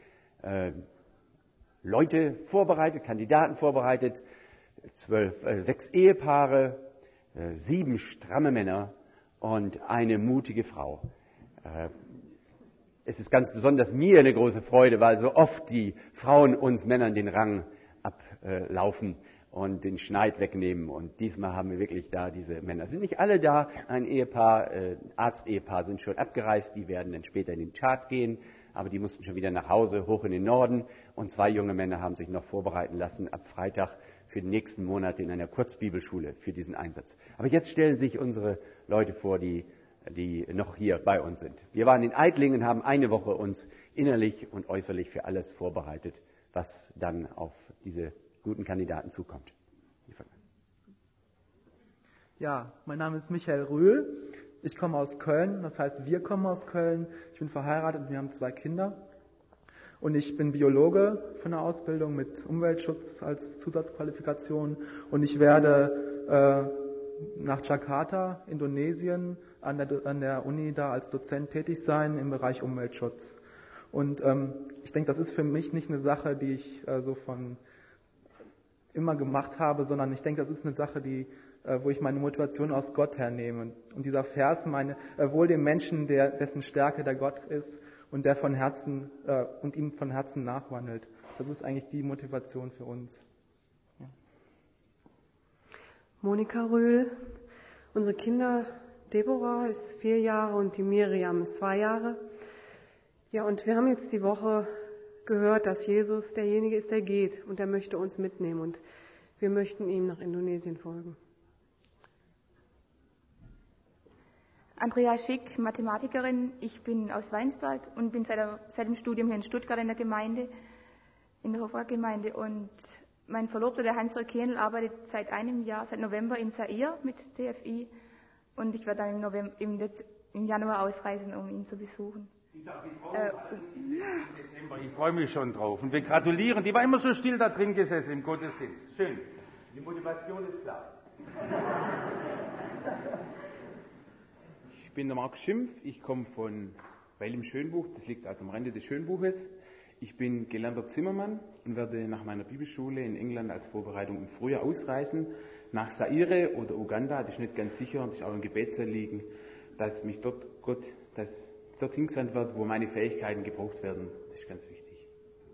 Leute vorbereitet, Kandidaten vorbereitet, 6 Ehepaare, 7 stramme Männer und eine mutige Frau. Es ist ganz besonders mir eine große Freude, weil so oft die Frauen uns Männern den Rang ablaufen und den Schneid wegnehmen. Und diesmal haben wir wirklich da diese Männer. Sind nicht alle da. Ein Ehepaar, Arzt-Ehepaar sind schon abgereist. Die werden dann später in den Chart gehen. Aber die mussten schon wieder nach Hause, hoch in den Norden. Und 2 junge Männer haben sich noch vorbereiten lassen ab Freitag für die nächsten Monate in einer Kurzbibelschule für diesen Einsatz. Aber jetzt stellen sich unsere Leute vor, die noch hier bei uns sind. Wir waren in Eitlingen, haben eine Woche uns innerlich und äußerlich für alles vorbereitet, was dann auf diese guten Kandidaten zukommt. Ja, mein Name ist Michael Rühl. Ich komme aus Köln, das heißt, wir kommen aus Köln. Ich bin verheiratet und wir haben 2 Kinder. Und ich bin Biologe von der Ausbildung mit Umweltschutz als Zusatzqualifikation. Und ich werde nach Jakarta, Indonesien, an der Uni da als Dozent tätig sein im Bereich Umweltschutz. Und ich denke, das ist für mich nicht eine Sache, die ich so von immer gemacht habe, sondern ich denke, das ist eine Sache, wo ich meine Motivation aus Gott hernehme. Und dieser Vers wohl dem Menschen, dessen Stärke der Gott ist und der ihm von Herzen nachwandelt. Das ist eigentlich die Motivation für uns. Ja. Monika Rühl, unsere Kinder, Deborah ist 4 Jahre und die Miriam ist 2 Jahre. Ja, und wir haben jetzt die Woche gehört, dass Jesus derjenige ist, der geht und der möchte uns mitnehmen und wir möchten ihm nach Indonesien folgen. Andrea Schick, Mathematikerin. Ich bin aus Weinsberg und bin seit dem Studium hier in Stuttgart in der Gemeinde, in der Hofrat-Gemeinde. Und mein Verlobter, der Hans-Jörg Kehnl, arbeitet seit November in Zaire mit CFI. Und ich werde dann im Januar ausreisen, um ihn zu besuchen. Im Dezember. Ich freue mich schon drauf. Und wir gratulieren. Die war immer so still da drin gesessen im Gottesdienst. Schön. Die Motivation ist klar. Ich bin der Marc Schimpf. Ich komme von Weil im Schönbuch. Das liegt also am Rande des Schönbuches. Ich bin gelernter Zimmermann und werde nach meiner Bibelschule in England als Vorbereitung im Frühjahr ausreisen. Nach Zaire oder Uganda. Das ist nicht ganz sicher. Das ist auch ein Gebetsanliegen, dass mich dort dorthin gesandt wird, wo meine Fähigkeiten gebraucht werden. Das ist ganz wichtig.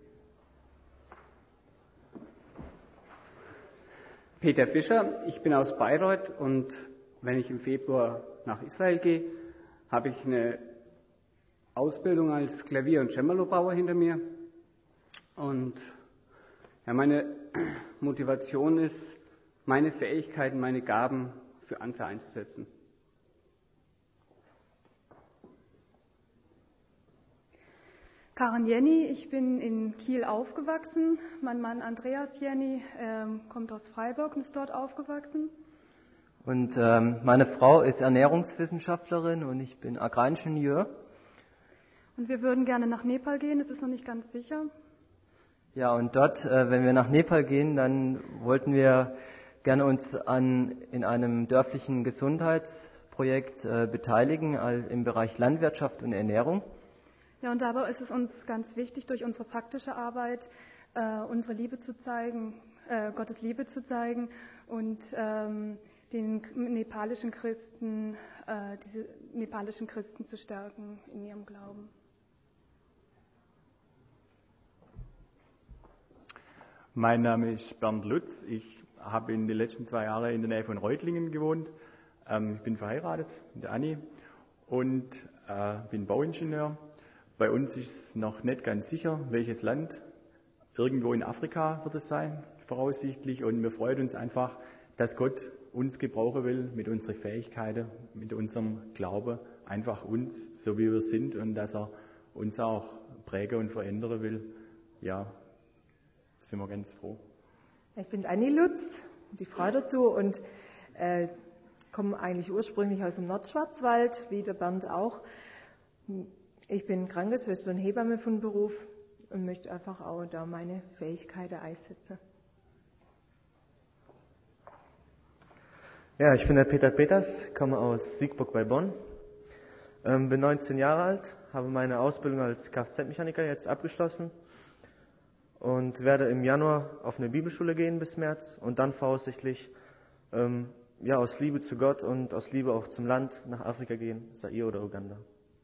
Peter Fischer, ich bin aus Bayreuth und wenn ich im Februar nach Israel gehe, habe ich eine Ausbildung als Klavier- und Cembalo-Bauer hinter mir. Und ja, meine Motivation ist, meine Fähigkeiten, meine Gaben für andere einzusetzen. Karen Jenny, ich bin in Kiel aufgewachsen. Mein Mann Andreas Jenny kommt aus Freiburg und ist dort aufgewachsen. Und meine Frau ist Ernährungswissenschaftlerin und ich bin Agraringenieur. Und wir würden gerne nach Nepal gehen, das ist noch nicht ganz sicher. Ja, und dort, wenn wir nach Nepal gehen, dann wollten wir gerne uns in einem dörflichen Gesundheitsprojekt beteiligen, im Bereich Landwirtschaft und Ernährung. Ja, und dabei ist es uns ganz wichtig, durch unsere praktische Arbeit unsere Liebe zu zeigen, Gottes Liebe zu zeigen und den nepalischen Christen, diese nepalischen Christen zu stärken in ihrem Glauben. Mein Name ist Bernd Lutz. Ich habe in den letzten 2 Jahren in der Nähe von Reutlingen gewohnt. Ich bin verheiratet mit der Anni und bin Bauingenieur. Bei uns ist es noch nicht ganz sicher, welches Land. Irgendwo in Afrika wird es sein. voraussichtlich und wir freuen uns einfach, dass Gott uns gebrauchen will mit unseren Fähigkeiten, mit unserem Glauben, einfach uns, so wie wir sind und dass er uns auch prägen und verändern will. Ja, sind wir ganz froh. Ich bin Anni Lutz, die Frau dazu und komme eigentlich ursprünglich aus dem Nordschwarzwald, wie der Bernd auch. Ich bin Krankenschwester und Hebamme von Beruf und möchte einfach auch da meine Fähigkeiten einsetzen. Ja, ich bin der Peter Peters, komme aus Siegburg bei Bonn, bin 19 Jahre alt, habe meine Ausbildung als Kfz-Mechaniker jetzt abgeschlossen und werde im Januar auf eine Bibelschule gehen bis März und dann voraussichtlich aus Liebe zu Gott und aus Liebe auch zum Land nach Afrika gehen, Zaire oder Uganda.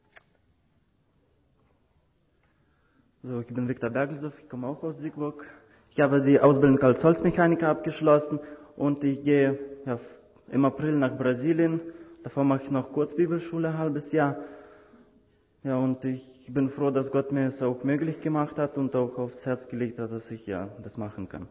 So, ich bin Viktor Bergelsow, ich komme auch aus Siegburg. Ich habe die Ausbildung als Holzmechaniker abgeschlossen und ich gehe im April nach Brasilien. Davor mache ich noch Kurzbibelschule, ein halbes Jahr. Ja, und ich bin froh, dass Gott mir es auch möglich gemacht hat und auch aufs Herz gelegt hat, dass ich das machen kann.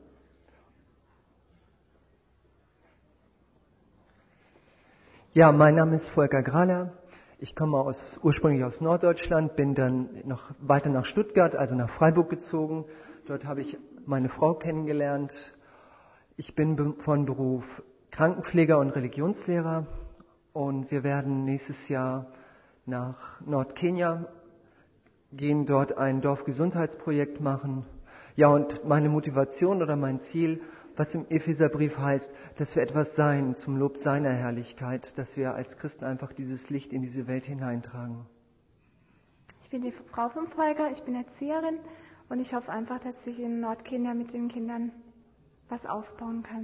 Ja, mein Name ist Volker Grahler. Ich komme ursprünglich aus Norddeutschland, bin dann noch weiter nach Stuttgart, also nach Freiburg gezogen. Dort habe ich meine Frau kennengelernt. Ich bin von Beruf Krankenpfleger und Religionslehrer und wir werden nächstes Jahr nach Nordkenia gehen, dort ein Dorfgesundheitsprojekt machen. Ja, und meine Motivation oder mein Ziel, was im Epheserbrief heißt, dass wir etwas sein zum Lob seiner Herrlichkeit, dass wir als Christen einfach dieses Licht in diese Welt hineintragen. Ich bin die Frau vom Volker, ich bin Erzieherin und ich hoffe einfach, dass ich in Nordkenia mit den Kindern was aufbauen kann.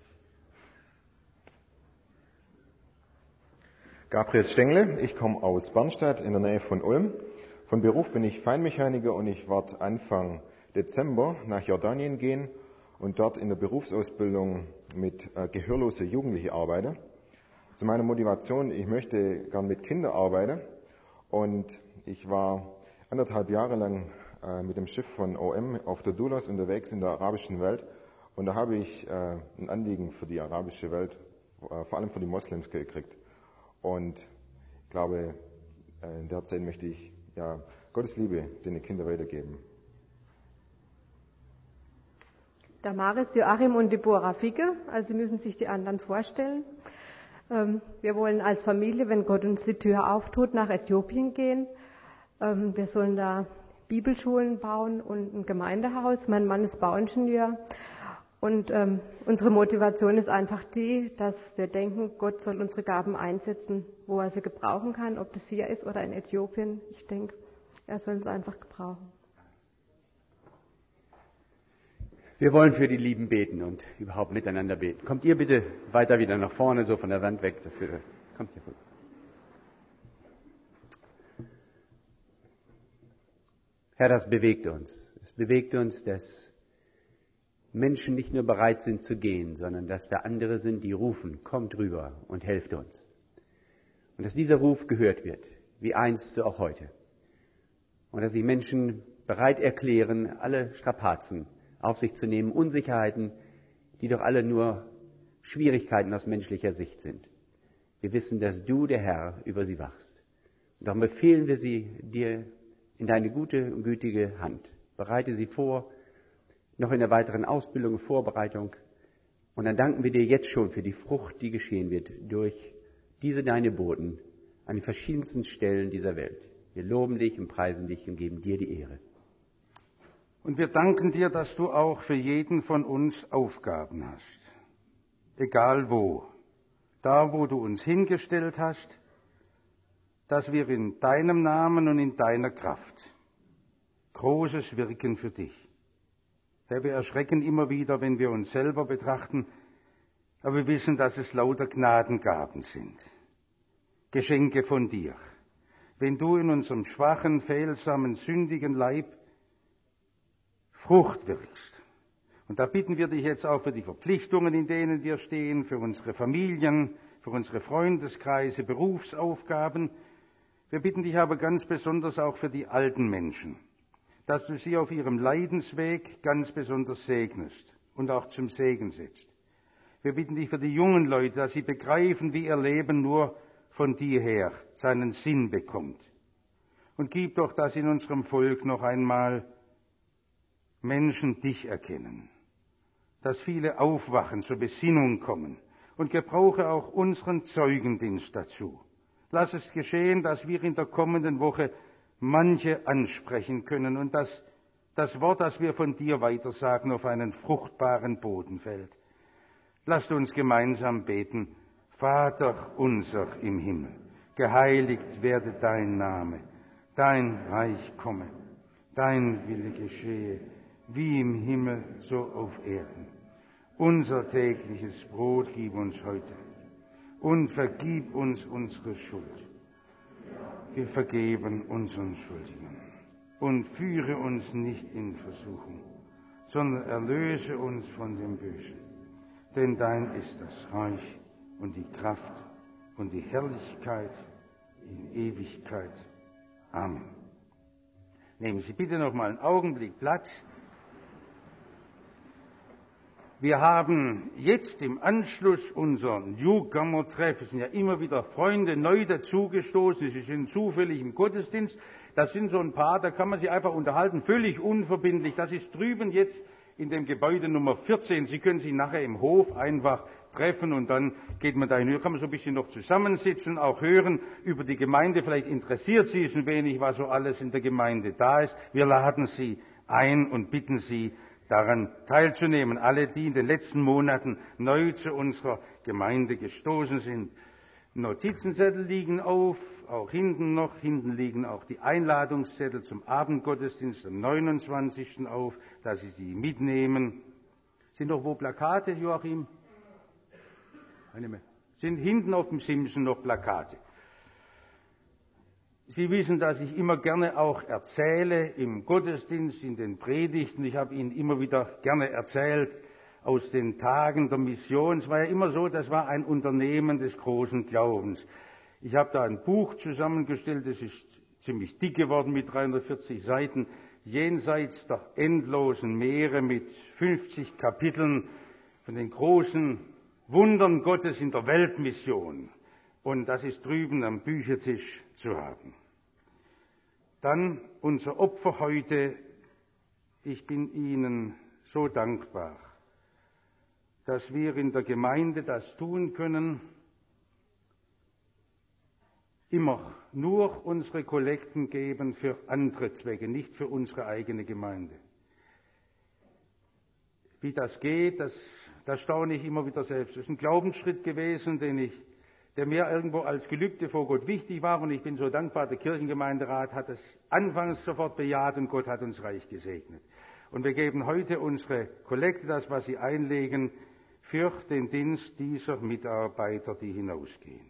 Gabriel Stengle, ich komme aus Bernstadt in der Nähe von Ulm. Von Beruf bin ich Feinmechaniker und ich werde Anfang Dezember nach Jordanien gehen und dort in der Berufsausbildung mit gehörlosen Jugendlichen arbeiten. Zu meiner Motivation, ich möchte gern mit Kindern arbeiten und ich war 1,5 Jahre lang mit dem Schiff von OM auf der Doulos unterwegs in der arabischen Welt und da habe ich ein Anliegen für die arabische Welt, vor allem für die Moslems gekriegt. Und ich glaube, in der Zeit möchte ich Gottes Liebe den Kindern weitergeben. Damaris, Joachim und Deborah Ficke, also Sie müssen sich die anderen vorstellen. Wir wollen als Familie, wenn Gott uns die Tür auftut, nach Äthiopien gehen. Wir sollen da Bibelschulen bauen und ein Gemeindehaus. Mein Mann ist Bauingenieur. Und unsere Motivation ist einfach die, dass wir denken, Gott soll unsere Gaben einsetzen, wo er sie gebrauchen kann, ob das hier ist oder in Äthiopien. Ich denke, er soll uns einfach gebrauchen. Wir wollen für die Lieben beten und überhaupt miteinander beten. Kommt ihr bitte weiter wieder nach vorne, so von der Wand weg. Kommt hier rüber. Herr, das bewegt uns. Es bewegt uns, dass Menschen nicht nur bereit sind zu gehen, sondern dass da andere sind, die rufen, kommt rüber und helft uns. Und dass dieser Ruf gehört wird, wie einst so auch heute. Und dass sich Menschen bereit erklären, alle Strapazen auf sich zu nehmen, Unsicherheiten, die doch alle nur Schwierigkeiten aus menschlicher Sicht sind. Wir wissen, dass du, der Herr, über sie wachst. Und darum befehlen wir sie dir in deine gute und gütige Hand. Bereite sie vor, noch in der weiteren Ausbildung und Vorbereitung. Und dann danken wir dir jetzt schon für die Frucht, die geschehen wird durch diese deine Boten an den verschiedensten Stellen dieser Welt. Wir loben dich und preisen dich und geben dir die Ehre. Und wir danken dir, dass du auch für jeden von uns Aufgaben hast. Egal wo. Da, wo du uns hingestellt hast, dass wir in deinem Namen und in deiner Kraft Großes wirken für dich. Herr, wir erschrecken immer wieder, wenn wir uns selber betrachten, aber wir wissen, dass es lauter Gnadengaben sind. Geschenke von dir. Wenn du in unserem schwachen, fehlsamen, sündigen Leib Frucht wirkst. Und da bitten wir dich jetzt auch für die Verpflichtungen, in denen wir stehen, für unsere Familien, für unsere Freundeskreise, Berufsaufgaben. Wir bitten dich aber ganz besonders auch für die alten Menschen, dass du sie auf ihrem Leidensweg ganz besonders segnest und auch zum Segen setzt. Wir bitten dich für die jungen Leute, dass sie begreifen, wie ihr Leben nur von dir her seinen Sinn bekommt. Und gib doch, dass in unserem Volk noch einmal Menschen dich erkennen, dass viele aufwachen, zur Besinnung kommen und gebrauche auch unseren Zeugendienst dazu. Lass es geschehen, dass wir in der kommenden Woche manche ansprechen können und dass das Wort, das wir von dir weitersagen, auf einen fruchtbaren Boden fällt. Lasst uns gemeinsam beten. Vater unser im Himmel, geheiligt werde dein Name, dein Reich komme, dein Wille geschehe, wie im Himmel, so auf Erden. Unser tägliches Brot gib uns heute und vergib uns unsere Schuld. Wir vergeben unseren Schuldigen und führe uns nicht in Versuchung, sondern erlöse uns von dem Bösen. Denn dein ist das Reich und die Kraft und die Herrlichkeit in Ewigkeit. Amen. Nehmen Sie bitte noch mal einen Augenblick Platz. Wir haben jetzt im Anschluss unser Newcomer-Treff, es sind ja immer wieder Freunde neu dazugestoßen, sie sind zufällig im Gottesdienst, das sind so ein paar, da kann man sich einfach unterhalten, völlig unverbindlich. Das ist drüben jetzt in dem Gebäude Nummer 14. Sie können sich nachher im Hof einfach treffen und dann geht man da hin. Da kann man so ein bisschen noch zusammensitzen, auch hören über die Gemeinde. Vielleicht interessiert Sie es ein wenig, was so alles in der Gemeinde da ist. Wir laden Sie ein und bitten Sie, daran teilzunehmen. Alle, die in den letzten Monaten neu zu unserer Gemeinde gestoßen sind. Notizenzettel liegen auf, auch hinten noch. Hinten liegen auch die Einladungszettel zum Abendgottesdienst am 29. auf, dass Sie sie mitnehmen. Sind noch wo Plakate, Joachim? Keine mehr. Sind hinten auf dem Simsen noch Plakate. Sie wissen, dass ich immer gerne auch erzähle im Gottesdienst, in den Predigten. Ich habe Ihnen immer wieder gerne erzählt aus den Tagen der Mission. Es war ja immer so, das war ein Unternehmen des großen Glaubens. Ich habe da ein Buch zusammengestellt, das ist ziemlich dick geworden mit 340 Seiten, jenseits der endlosen Meere mit 50 Kapiteln von den großen Wundern Gottes in der Weltmission. Und das ist drüben am Büchertisch zu haben. Dann unser Opfer heute. Ich bin Ihnen so dankbar, dass wir in der Gemeinde das tun können, immer nur unsere Kollekten geben für andere Zwecke, nicht für unsere eigene Gemeinde. Wie das geht, das staune ich immer wieder selbst. Das ist ein Glaubensschritt gewesen, der mir irgendwo als Gelübde vor Gott wichtig war, und ich bin so dankbar, der Kirchengemeinderat hat es anfangs sofort bejaht und Gott hat uns reich gesegnet. Und wir geben heute unsere Kollekte, das, was Sie einlegen, für den Dienst dieser Mitarbeiter, die hinausgehen.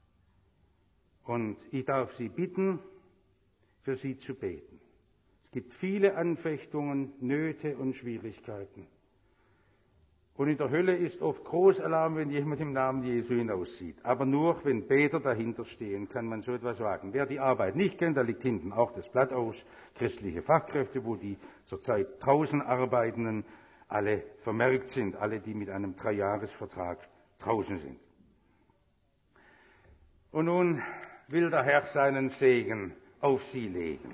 Und ich darf Sie bitten, für sie zu beten. Es gibt viele Anfechtungen, Nöte und Schwierigkeiten. Und in der Hölle ist oft Großalarm, wenn jemand im Namen Jesu hinauszieht. Aber nur, wenn Beter dahinter stehen, kann man so etwas wagen. Wer die Arbeit nicht kennt, da liegt hinten auch das Blatt aus. Christliche Fachkräfte, wo die zurzeit draußen Arbeitenden alle vermerkt sind. Alle, die mit einem 3-Jahres-Vertrag draußen sind. Und nun will der Herr seinen Segen auf sie legen.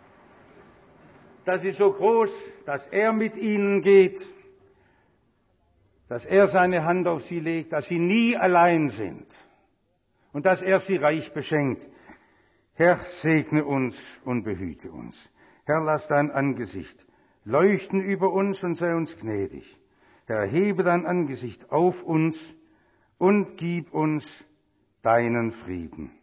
Das ist so groß, dass er mit ihnen geht, dass er seine Hand auf sie legt, dass sie nie allein sind und dass er sie reich beschenkt. Herr, segne uns und behüte uns. Herr, lass dein Angesicht leuchten über uns und sei uns gnädig. Herr, erhebe dein Angesicht auf uns und gib uns deinen Frieden.